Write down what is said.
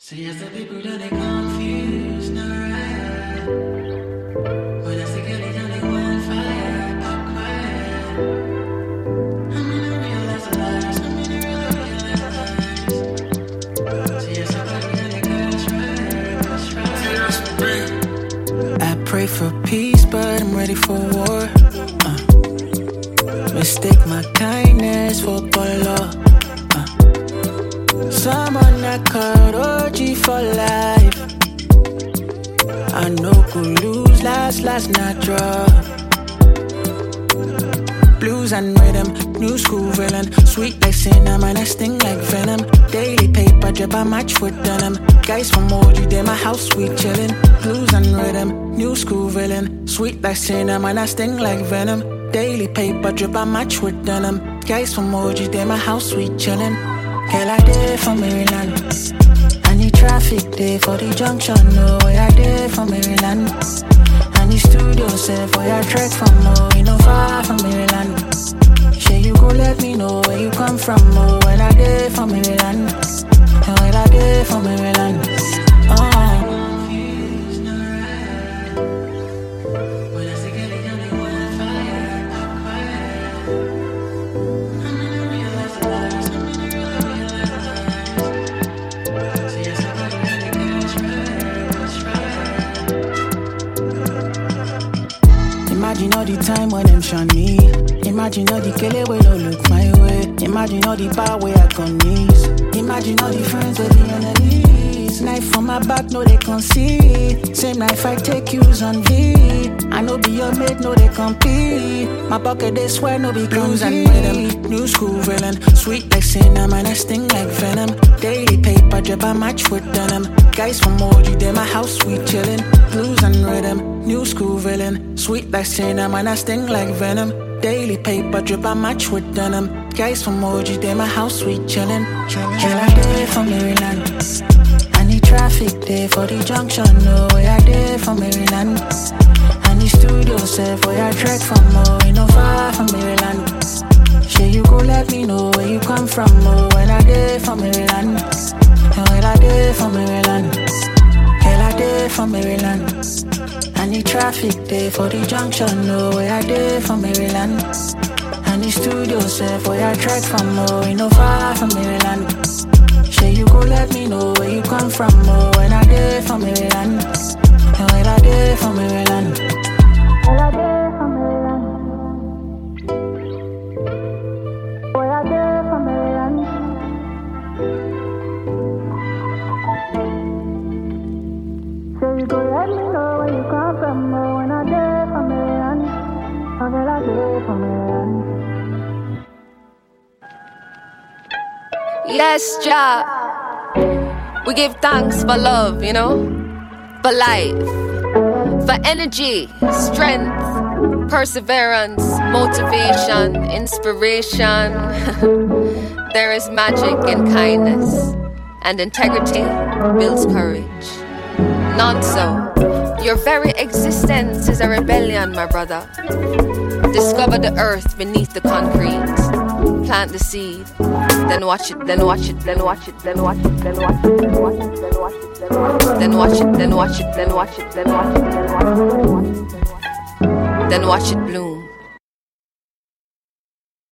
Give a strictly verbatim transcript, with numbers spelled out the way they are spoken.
See, as the people that they confused, no right. When I see girl, it's only one fire, I'm quiet. I'm gonna realize the lies, I'm gonna realize the lies. See, as somebody that they goes right, goes right. I pray for peace, but I'm ready for war. Uh. Mistake my kindness for color. Someone I called O G for life. I know could lose, last, last not draw. Blues and rhythm, new school villain. Sweet like cinnamon, I sting like venom. Daily paper drip, I match with denim. Guys from O G, they my house, sweet chillin'. Blues and rhythm, new school villain. Sweet like cinnamon, I sting like venom. Daily paper drip, I match with denim. Guys from O G, they my house, sweet chillin'. Girl, I did from Maryland. I need traffic day for the junction. No way I did from Maryland. I need studio set for your trek from oh, you know far from Maryland. Sure you go let me know where you come from. Oh, when I did from Maryland. And when I did from Maryland. Oh. Imagine all the time when them shun me. Imagine all the kele wey no look my way. Imagine all the bar where I can knees. Imagine all the friends with the enemies. Knife from my back, no they can see. Same knife I take use on V. I know be your mate, no they compete. My pocket they swear no be blues and rhythm. New school villain, sweet like cinnamon, I sting like venom. Daily paper drip, I match with denim. Guys from O G, they my house, sweet chillin'. Blues and rhythm, new school villain. Sweet like cinnamon, I sting like venom. Daily paper drip, I match with denim. Guys from O G, they my house, sweet chillin'. Girl, I did from Maryland. I need traffic day for the junction. No way I did from Maryland. I need studio set for your trek from oh, you know far from Maryland. Sure you go let me know where you come from. Oh, when I did from Maryland. And when I did from Maryland. Hell I did from Maryland. I need traffic day for the junction. No way I did from Maryland. I need studio set for your trek from oh, you know far from Maryland. Sure you go let me know where you come from. Oh, when I did from Maryland. And when I did from Maryland. When I did from Maryland. When I did from Maryland. Sure you go let me know where you come from. Oh, when I did from Maryland. And when I did from Maryland. Yes, Jah. We give thanks for love, you know, for life, for energy, strength, perseverance, motivation, inspiration. There is magic in kindness, and integrity builds courage. Not so. Your very existence is a rebellion, my brother. Discover the earth beneath the concrete. Plant the seed, then watch it, then watch it, then watch it, then watch it, then watch it, then watch it, then watch it, then watch it, then watch it, then watch it, then watch it, then watch it, then watch it, then watch it bloom.